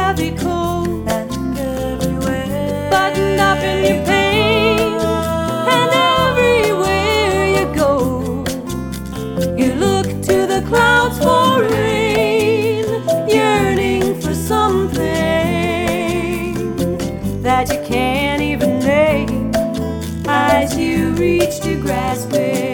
heavy coat, and everywhere buttoned up in your pain, and everywhere you go, you look to the clouds for rain, yearning for something that you can't even name as you reach to grasp it.